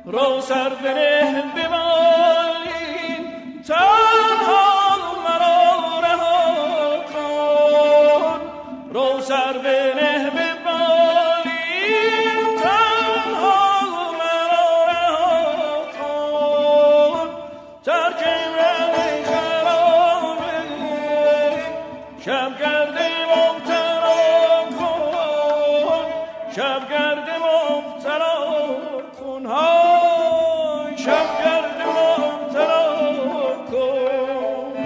رو سر بنه به بالین تنها مرا رها کن رو سر بنه به بالین تنها مرا رها کن ترک من خرابه شبگرد مبتلا کن شبگرد مبتلا کن های شبگرد مبتلا کن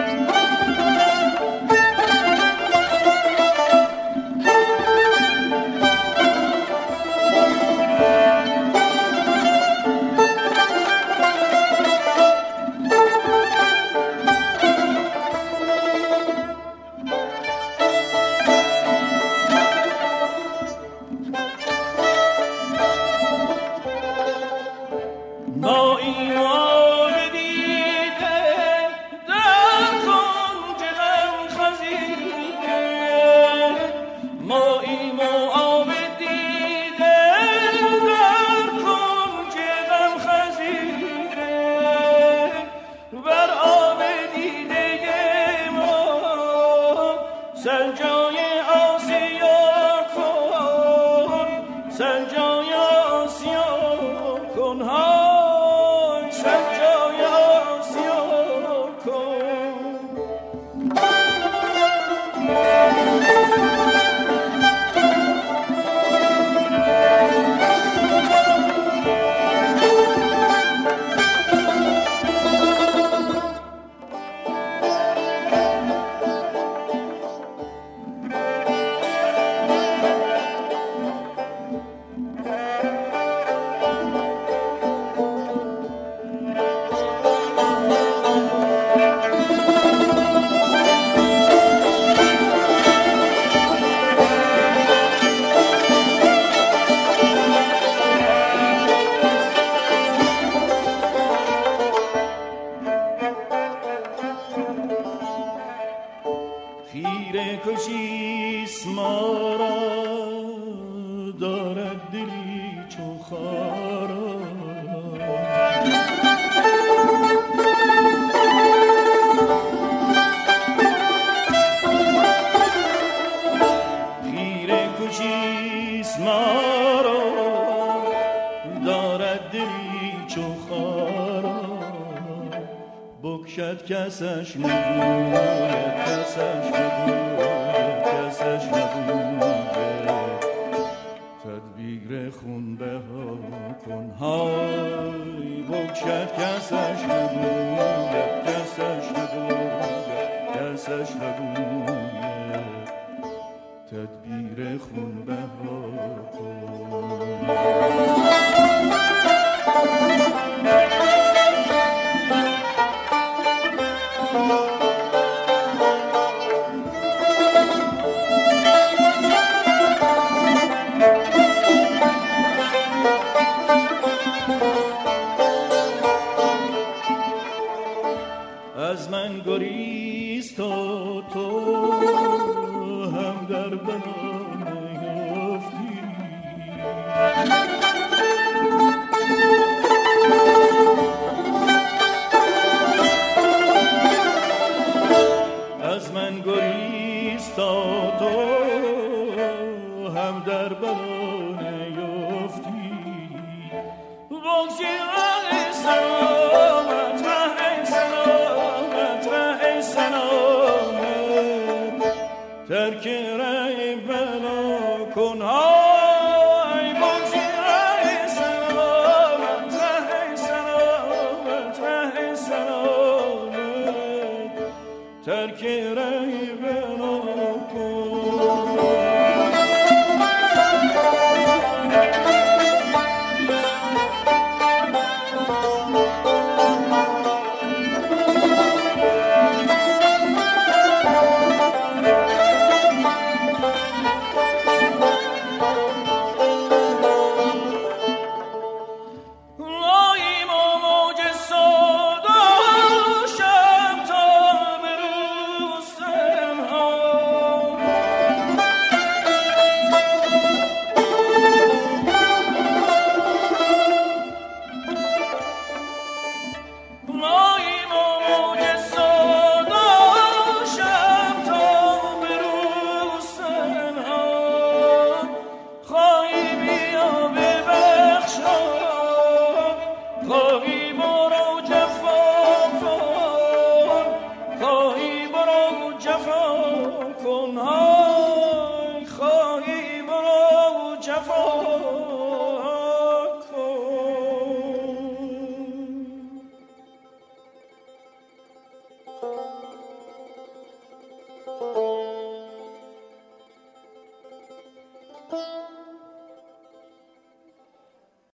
کسش نگوید کسش نگوید کسش نگوید تدبیر خون بها کن های بکشد کسش نگوید کسش نگوید کسش نگوید تدبیر خون بها کن از من گریز تا تو هم در بلا نیافتی از من گریز تا تو هم در بلا نیافتی بگذیر ترک رای بلا کن های بگذیر رای سلامت رای سلامت رای سلامت ترک رای بلا کن جفا کن های